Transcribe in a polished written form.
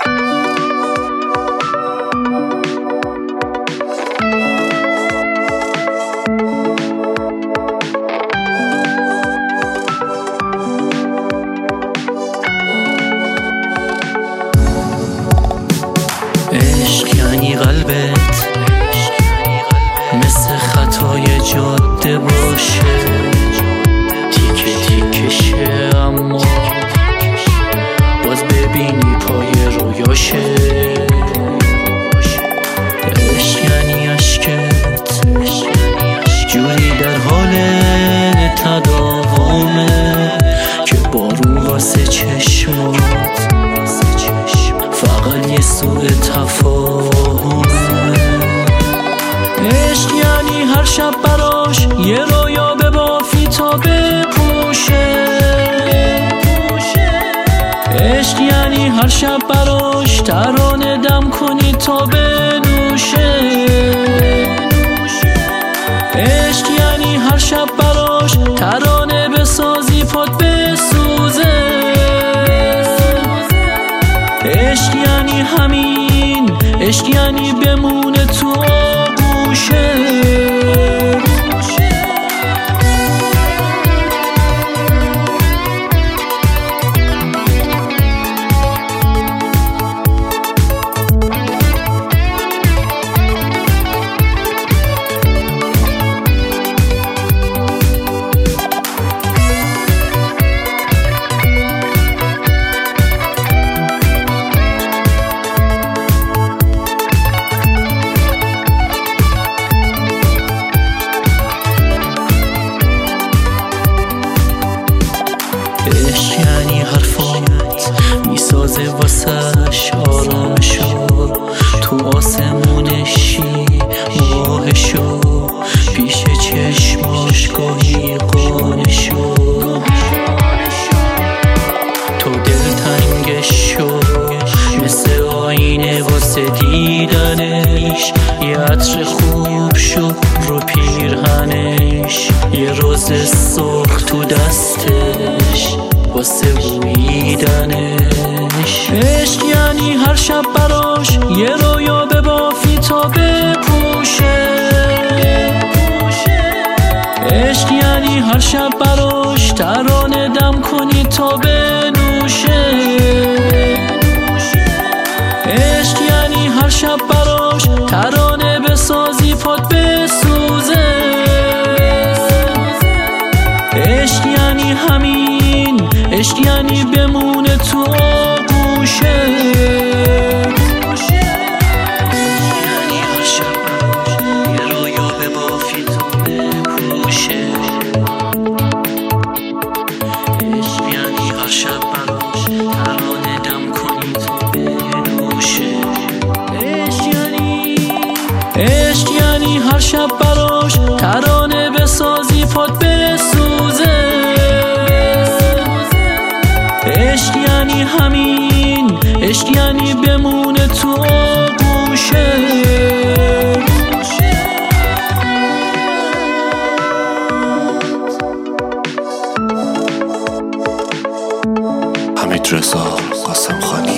عشق یعنی قلبت مثل خطای جاده باشه، تیکه تیکه شه اما باز ببینی پای رویاشه. عشق یعنی عشقت جوری در حال تداومه که بارون واسه چشمات فقط یه سوء تفاهمه. عشق یعنی هر شب براش یه رویا ببافی تا بپوشه. عشق یعنی هر شب براش ترانه دم کنی تا بنوشه. عشق یعنی هر شب براش ترانه بسازی پات بسوزه. عشق یعنی همین، عشق یعنی بمونه تو آغوشه. عشق یعنی حرفات میسازه واسش آرامشو، تو آسمونشی ماهشو، پیش چشماش گاهی قانشو، تو دلتنگشو مثل آینه واسه دیدنش، یه عطر خوب شو رو پیرهنش، یه روز سرخ تو دستش واسه بویدنش. عشق یعنی هر شب براش یه رویا ببافی تا بپوشه. عشق یعنی هر شب براش ترانه دم کنی تا بنوشه. عشق یعنی هر شب براش ترانه بسازی پات بسوزه. عشق یعنی همین، عشق یعنی بمونه تو آغوشه. یعنی هر شب یه رویا ببافی تا بپوشه. عشق یعنی هر شب براش ترانه دم کنی تا بنوشه. عشق یعنی هر شب براش ترانه بسازی پات بسوزه. عشق یعنی همین، عشق یعنی بمونه تو آغوشه. حمید رضا قاسم خانی.